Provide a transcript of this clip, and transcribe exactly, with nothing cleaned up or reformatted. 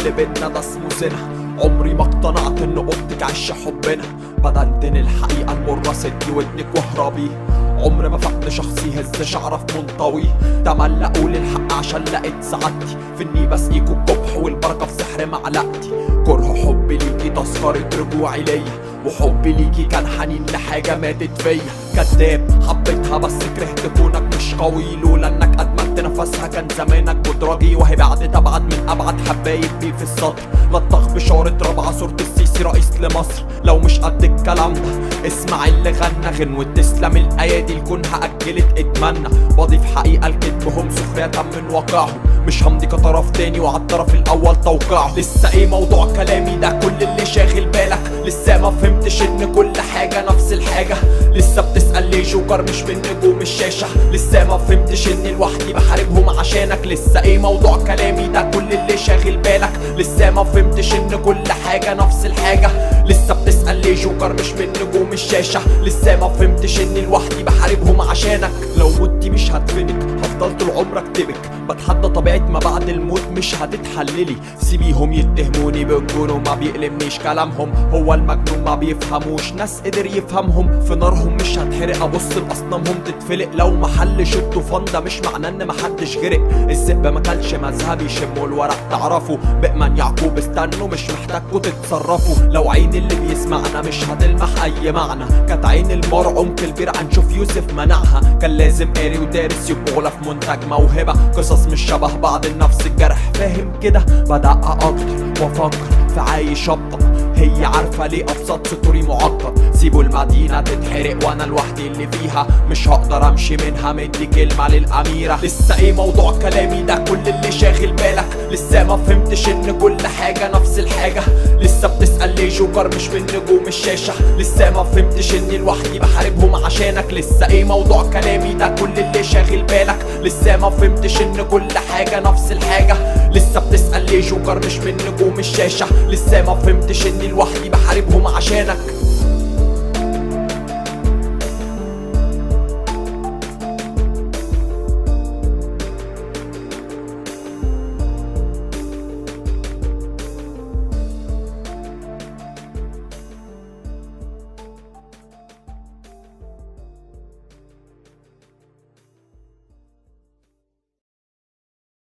اللي بينا ده اسمه زنا. عمري ما اقتنعت ان اوضتك عش حبنا، بدندن الحقيقة المرة سدي ودنك واهربي. عمري ما فقد شخصي هز شعره في منطوي، تملى اقول الحق عشان لقيت سعادتي في اني بسقيكوا القبح والبركة في سحر معلقتي. كره حبي ليكي تذكرة رجوعي ليا، وحبي ليكي كان حنين لحاجة ماتت فيا. كداب حبيتها بس كرهت كونك مش قوي، لولا انك ادمنت نفسها كان زمانك مدرجي. وهي بعد تبعد من ابعد حبايب بيه في السطر، لطخ بشارة رابعة صورة السيسي رئيس لمصر. لو مش قد الكلام ده اسمع اللي غنى غنوة تسلم الايادي لكونها اجلت اتمنى. بضيف حقيقة لكتبهم سخرية من واقعهم، مش همضي كطرف تاني وعالطرف الاول توقعه. لسه ايه موضوع كلامي ده كل اللي شاغل بالك؟ لسه ما فهمتش ان كل حاجة نفس الحاجة؟ لسه بتسأل ليه جوكر مش من نجوم الشاشة؟ لسه ما فهمتش اني لوحدي بحاربهم عشانك؟ لسه ايه موضوع كلامي ده كل اللي شاغل بالك؟ لسه ما فهمتش ان كل حاجة نفس الحاجة؟ لسه بتسأل ليه جوكر مش من نجوم الشاشة؟ لسه ما فهمتش اني لوحدي بحاربهم عشانك. لو متي مش هدفنك، هفضل طول عمري اكتبك، بتحدى طبيعة ما بعد الموت مش هتتحللي. سيبيهم يتهموني بالجنون وما بيقلمنيش كلامهم، هو المجنون ما بيفهموش ناس قدر يفهمهم. في نارهم مش هتحرق، ابص لاصنامهم تتفلق. لو محل شدوا فن ده مش معناه ان محدش غرق. الذئب ما كلش مذهبي شموا الورق تعرفوا. بأمن يعقوب استنوا مش محتاجكوا تتصرفوا. لو عين اللي بيسمعنا مش هتلمح اي معنى، كانت عين المرعوم كالبير هنشوف يوسف منعها. كان لازم قاري ودارس يبقى غلا في منتج موهبة، قصص مش شبه بعض نفس الجرح فاهم كده. بدقق اكتر وافكر في عايش ابطأ، هي عارفة ليه ابسط سطوري معقد. سيبوا المدينة تتحرق وانا لوحدي اللي فيها، مش هقدر امشي منها مدي كلمة للاميرة. لسه ايه موضوع كلامي ده كل اللي شاغل بالك؟ لسه ما فهمتش ان كل حاجة نفس الحاجة؟ لسه بتسأل ليه جوكر مش من نجوم الشاشة؟ لسه ما فهمتش اني لوحدي بحاربهم عشانك. لسه ايه موضوع كلامي ده كل اللي شاغل بالك؟ لسه ما فهمتش ان كل حاجة نفس الحاجة؟ لسه بتسأل ليه جوكر مش من نجوم الشاشة؟ لسه ما فهمتش اني لوحدي بحاربهم عشانك.